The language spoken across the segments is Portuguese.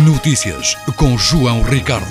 Notícias com João Ricardo.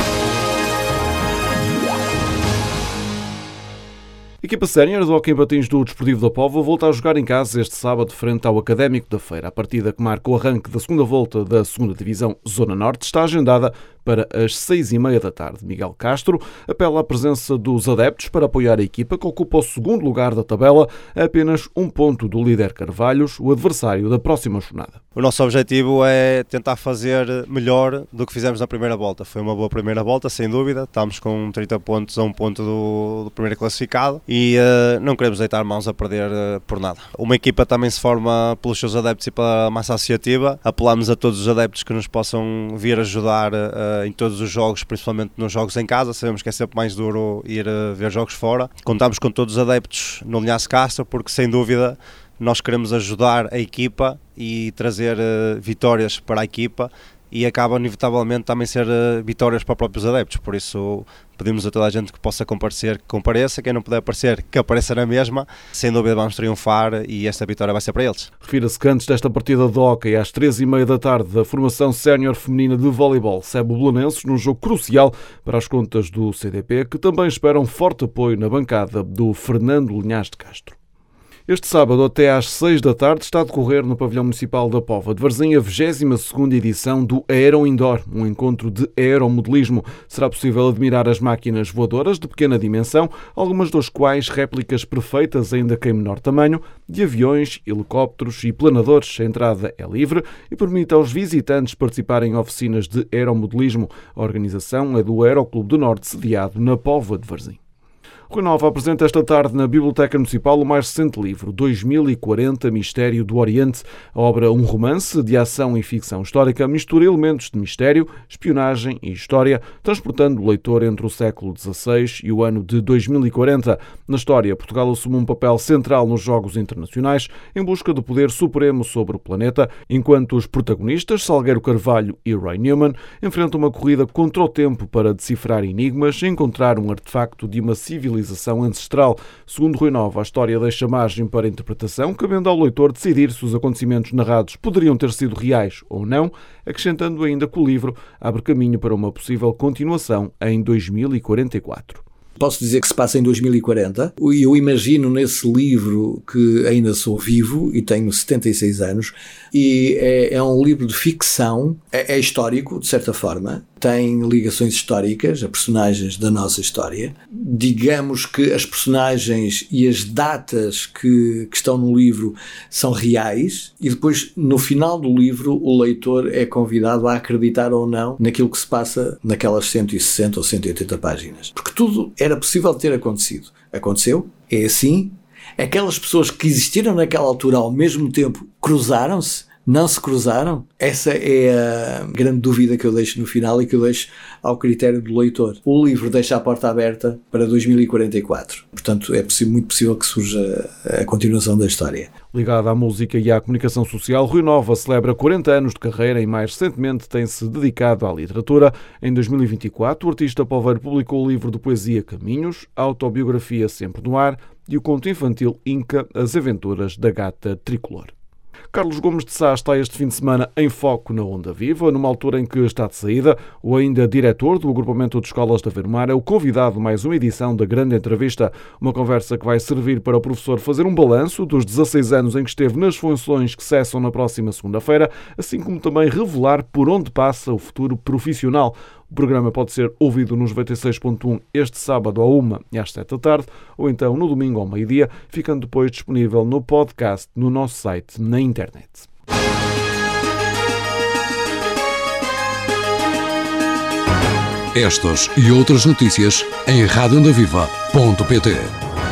A equipa sénior do Hóquei em Patins do Desportivo da Póvoa volta a jogar em casa este sábado frente ao Académico da Feira. A partida que marca o arranque da segunda volta da 2ª Divisão Zona Norte está agendada para as 6h30 da tarde. Miguel Castro apela à presença dos adeptos para apoiar a equipa que ocupa o segundo lugar da tabela a apenas um ponto do líder Carvalhos, o adversário da próxima jornada. O nosso objetivo é tentar fazer melhor do que fizemos na primeira volta. Foi uma boa primeira volta, sem dúvida. Estamos com 30 pontos a um ponto do primeiro classificado e não queremos deitar mãos a perder por nada. Uma equipa também se forma pelos seus adeptos e pela massa associativa. Apelamos a todos os adeptos que nos possam vir ajudar em todos os jogos, principalmente nos jogos em casa. Sabemos que é sempre mais duro ir ver jogos fora. Contamos com todos os adeptos no Linhaço Castro, porque sem dúvida nós queremos ajudar a equipa e trazer vitórias para a equipa, e acaba inevitavelmente também ser vitórias para os próprios adeptos. Por isso pedimos a toda a gente que possa comparecer, que compareça. Quem não puder aparecer, que apareça na mesma. Sem dúvida vamos triunfar e esta vitória vai ser para eles. Refira-se que antes desta partida de hóquei, às 3h30 da tarde, a formação sénior feminina de voleibol recebe o Belenenses num jogo crucial para as contas do CDP, que também espera um forte apoio na bancada do Fernando Linhares de Castro. Este sábado, até às 6 da tarde, está a decorrer no Pavilhão Municipal da Póvoa de Varzim a 22ª edição do Aero Indoor, um encontro de aeromodelismo. Será possível admirar as máquinas voadoras de pequena dimensão, algumas das quais réplicas perfeitas, ainda que em menor tamanho, de aviões, helicópteros e planadores. A entrada é livre e permite aos visitantes participarem em oficinas de aeromodelismo. A organização é do Aeroclube do Norte, sediado na Póvoa de Varzim. Rui Nova apresenta esta tarde na Biblioteca Municipal o mais recente livro, 2040, Mistério do Oriente. A obra, um romance de ação e ficção histórica, mistura elementos de mistério, espionagem e história, transportando o leitor entre o século XVI e o ano de 2040. Na história, Portugal assume um papel central nos Jogos Internacionais em busca do poder supremo sobre o planeta, enquanto os protagonistas, Salgueiro Carvalho e Ray Newman, enfrentam uma corrida contra o tempo para decifrar enigmas e encontrar um artefacto de uma civilização ancestral. Segundo Rui Nova, a história deixa margem para interpretação, cabendo ao leitor decidir se os acontecimentos narrados poderiam ter sido reais ou não, acrescentando ainda que o livro abre caminho para uma possível continuação em 2044. Posso dizer que se passa em 2040 e eu imagino nesse livro que ainda sou vivo e tenho 76 anos e é um livro de ficção, é histórico de certa forma, tem ligações históricas a personagens da nossa história. Digamos que as personagens e as datas que estão no livro são reais e depois no final do livro o leitor é convidado a acreditar ou não naquilo que se passa naquelas 160 ou 180 páginas. Porque tudo era possível ter acontecido. Aconteceu, é assim. Aquelas pessoas que existiram naquela altura ao mesmo tempo cruzaram-se? Não se cruzaram? Essa é a grande dúvida que eu deixo no final e que eu deixo ao critério do leitor. O livro deixa a porta aberta para 2044. Portanto, é muito possível que surja a continuação da história. Ligado à música e à comunicação social, Rui Nova celebra 40 anos de carreira e mais recentemente tem-se dedicado à literatura. Em 2024, o artista povoeiro publicou o livro de poesia Caminhos, a autobiografia Sempre no Ar e o conto infantil Inca, As Aventuras da Gata Tricolor. Carlos Gomes de Sá está este fim de semana em foco na Onda Viva, numa altura em que está de saída. O ainda diretor do agrupamento de escolas da Ver-Mar é o convidado de mais uma edição da Grande Entrevista, uma conversa que vai servir para o professor fazer um balanço dos 16 anos em que esteve nas funções que cessam na próxima segunda-feira, assim como também revelar por onde passa o futuro profissional. O programa pode ser ouvido nos 96.1 este sábado à 1 e às 7 da tarde, ou então no domingo ao meio-dia, ficando depois disponível no podcast no nosso site na internet. Estas e outras notícias em radioondaviva.pt.